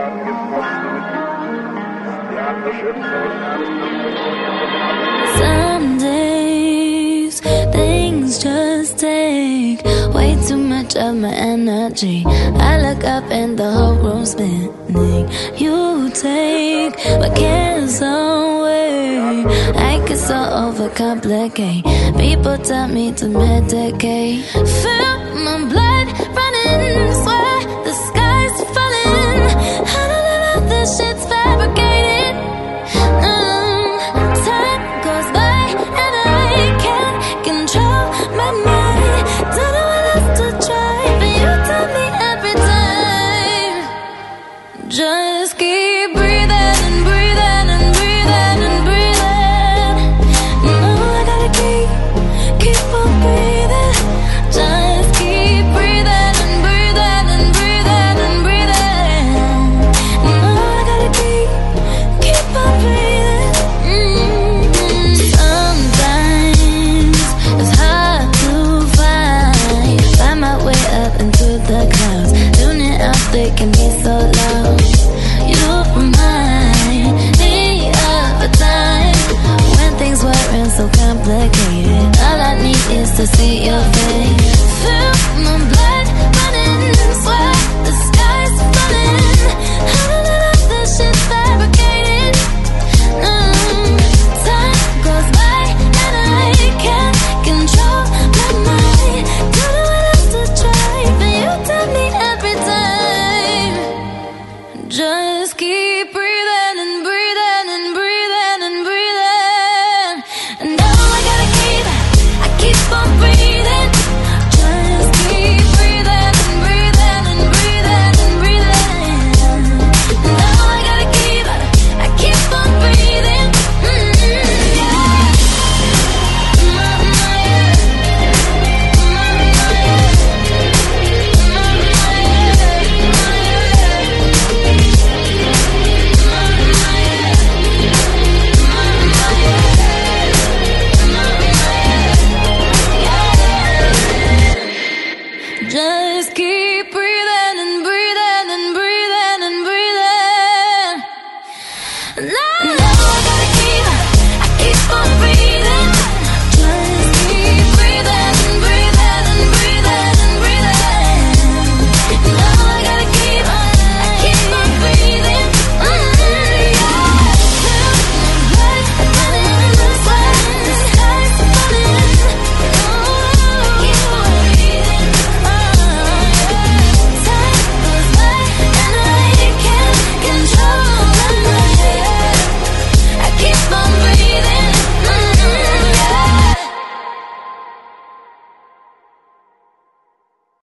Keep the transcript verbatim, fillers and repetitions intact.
Some days things just take way too much of my energy. I look up and the whole room's spinning. You take my cares away. I get so overcomplicate. People tell me to medicate. Feel my blood running, swear the sky's falling. I know that all this shit's fabricated. um, Time goes by and I can't control my mind. Don't know what else to try, but you tell me every time. Just keep breathing and breathing and breathing and breathing. No, I gotta keep, keep on breathing. Just keep breathing and breathing and breathing and breathing. No, I gotta keep, keep on breathing. mm-hmm. Sometimes it's hard to find, find my way up into the clouds. Tuning out, they can be so loud. You remind me of a time when things weren't so complicated. All I need is to see your face. Feel my blood running, swear the sky's falling. I know that all this shit's fabricated. um, Time goes by and I can't control my mind. Don't know what else to try, but you tell me every time. Just keep breathing and breathing and breathing and breathing. And now I gotta keep, I keep on breathing. Just keep breathing and breathing and breathing and breathing. And now I gotta keep, I keep on breathing. mm-hmm. Yeah. Just keep